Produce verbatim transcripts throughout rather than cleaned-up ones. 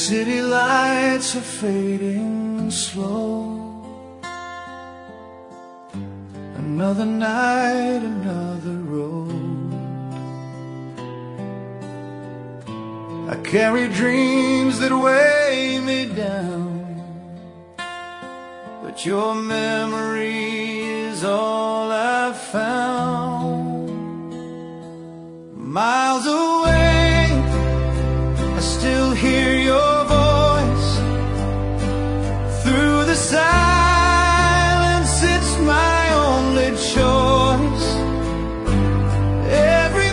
city lights are fading slow. Another night, another road. I carry dreams that weigh me down, but your memory is all I found. Miles away, I still hear your voice. Through the silence, it's my only choice. Every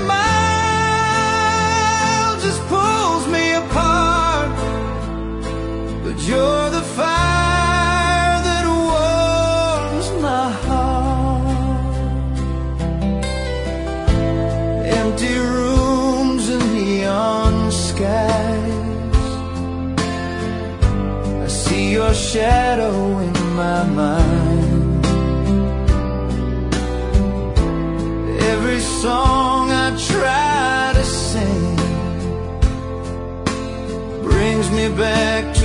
mile just pulls me apart, but you're the fire that warms my heart. Empty rooms and neon skies, I see your shadow in my mind. Every song I try to sing brings me back to